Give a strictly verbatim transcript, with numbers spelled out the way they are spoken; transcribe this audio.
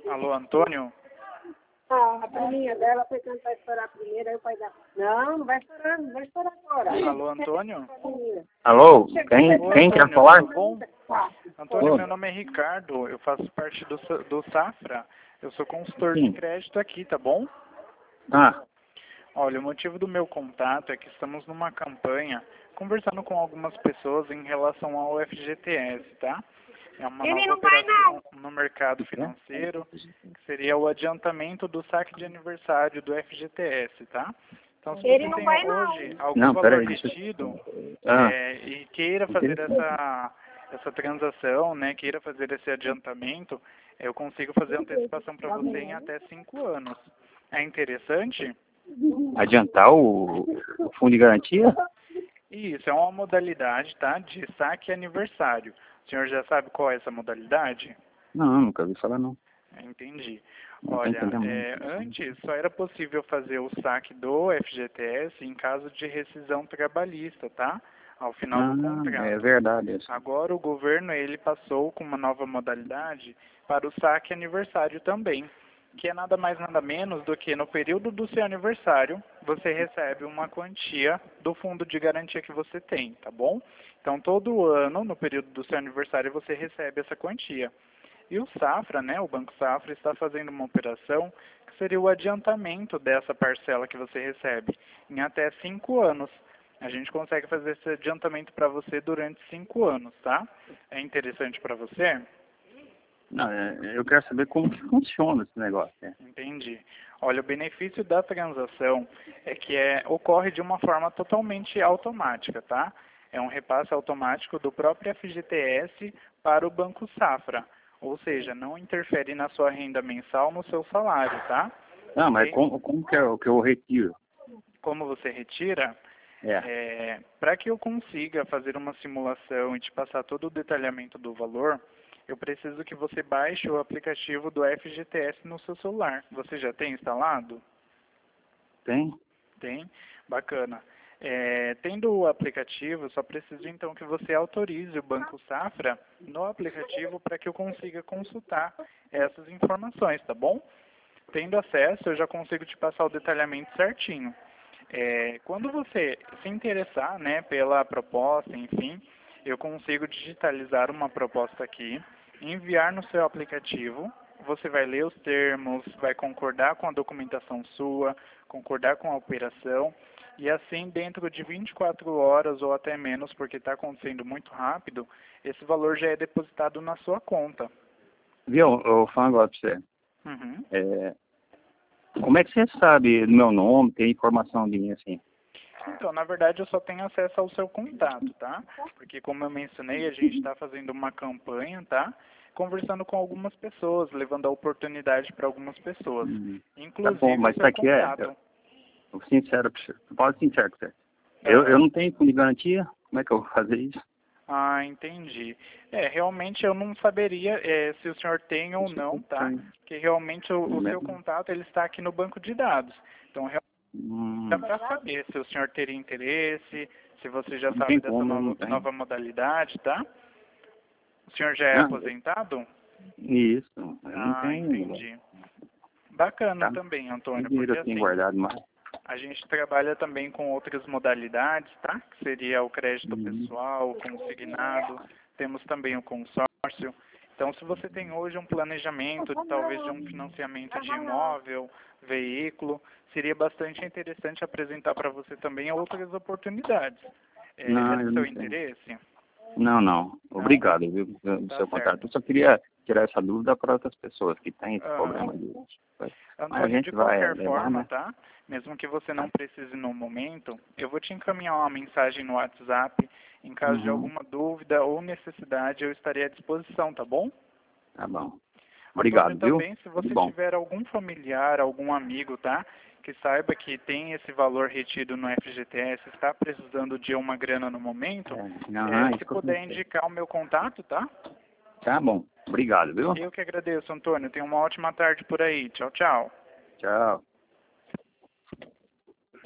Alô, Antônio? Ah, a priminha dela foi tentar estourar primeiro, aí o pai dela... Não, não vai estourar, não vai estourar agora. Alô, Antônio? Alô, quem, Oi, quem quer Antônio, falar? tudo bom? Antônio, meu nome é Ricardo, eu faço parte do, Sa- do Safra, eu sou consultor Sim. de crédito aqui, tá bom? Ah, Olha, o motivo do meu contato é que estamos numa campanha conversando com algumas pessoas em relação ao F G T S, tá? É uma Ele nova não vai, operação no mercado financeiro, que seria o adiantamento do saque de aniversário do F G T S, tá? Então, se Ele você não tem vai, hoje algum não, valor peraí, deixa retido eu... Ah, é, e queira fazer essa, essa transação, né, queira fazer esse adiantamento, eu consigo fazer antecipação para você em até cinco anos. É interessante? adiantar o, o fundo de garantia? Isso, é uma modalidade, tá, de saque aniversário. O senhor já sabe qual é essa modalidade? Não, nunca ouvi falar não. Entendi. Não tô Olha, entendendo é, muito. antes só era possível fazer o saque do F G T S em caso de rescisão trabalhista, tá? Ao final do Ah, contrato. é verdade isso. Agora o governo ele passou com uma nova modalidade para o saque aniversário também, que é nada mais nada menos do que no período do seu aniversário você recebe uma quantia do fundo de garantia que você tem, tá bom? Então todo ano, no período do seu aniversário, você recebe essa quantia. E o Safra, né, o Banco Safra está fazendo uma operação que seria o adiantamento dessa parcela que você recebe em até cinco anos. A gente consegue fazer esse adiantamento para você durante cinco anos, tá? É interessante para você? Não, é, eu quero saber como que funciona esse negócio. Né? Entendi. Olha, o benefício da transação é que é, ocorre de uma forma totalmente automática, tá? É um repasse automático do próprio F G T S para o Banco Safra. Ou seja, não interfere na sua renda mensal, no seu salário, tá? Não, mas Ok? como, como que, é, o que eu retiro? Como você retira, É. é, para que eu consiga fazer uma simulação e te passar todo o detalhamento do valor, eu preciso que você baixe o aplicativo do F G T S no seu celular. Você já tem instalado? Tem? Tem? Bacana. É, tendo o aplicativo, só preciso então que você autorize o Banco Safra no aplicativo para que eu consiga consultar essas informações, tá bom? Tendo acesso, eu já consigo te passar o detalhamento certinho. É, quando você se interessar, né, pela proposta, enfim, eu consigo digitalizar uma proposta aqui, enviar no seu aplicativo, você vai ler os termos, vai concordar com a documentação sua, concordar com a operação, e assim, dentro de vinte e quatro horas ou até menos, porque está acontecendo muito rápido, esse valor já é depositado na sua conta. Viu, eu vou falar agora pra você. Uhum. É, como é que você sabe do meu nome, tem informação de mim assim? Então, na verdade, eu só tenho acesso ao seu contato, tá? Porque, como eu mencionei, a gente está fazendo uma campanha, tá? Conversando com algumas pessoas, levando a oportunidade para algumas pessoas. Hum, Inclusive tá bom, mas o isso seu aqui é... contato. Eu, eu sincero pra você. Pode ser sincero com você. Eu, eu não tenho fundo de garantia? Como é que eu vou fazer isso? Ah, entendi. É, realmente eu não saberia é, se o senhor tem ou não, tá? Porque realmente o, o seu contato ele está aqui no banco de dados. Então, realmente Hum, dá para saber se o senhor teria interesse, se você já não sabe tem dessa como, nova, não tem. nova modalidade, tá? O senhor já é Ah, aposentado? isso, eu não Ah, tenho. entendi. Bacana Tá? também, Que Antônio, dinheiro porque eu tenho assim, guardado mais? a gente trabalha também com outras modalidades, tá? Que seria o crédito Uhum. pessoal, o consignado, temos também o consórcio. Então, se você tem hoje um planejamento, talvez de um financiamento de imóvel, veículo, seria bastante interessante apresentar para você também outras oportunidades. É, é Não, do eu seu não tenho. interesse? Não, não. Não? Obrigado, viu, pelo Tá seu certo. contato. Eu só queria tirar essa dúvida para outras pessoas que têm esse Aham. problema de... Mas a Antônio, de gente vai qualquer levar, forma, né? tá? Mesmo que você não precise no momento, eu vou te encaminhar uma mensagem no WhatsApp. Em caso de Uhum. alguma dúvida ou necessidade, eu estarei à disposição, tá bom? Tá bom. Antônio, Obrigado, viu? também, se Tudo você bom. tiver algum familiar, algum amigo, tá? Que saiba que tem esse valor retido no F G T S, está precisando de uma grana no momento, É, é, aham, se isso que eu puder pensei. indicar o meu contato, tá? Tá bom. Obrigado, viu? Eu que agradeço, Antônio. Tenha uma ótima tarde por aí. Tchau, tchau. Tchau.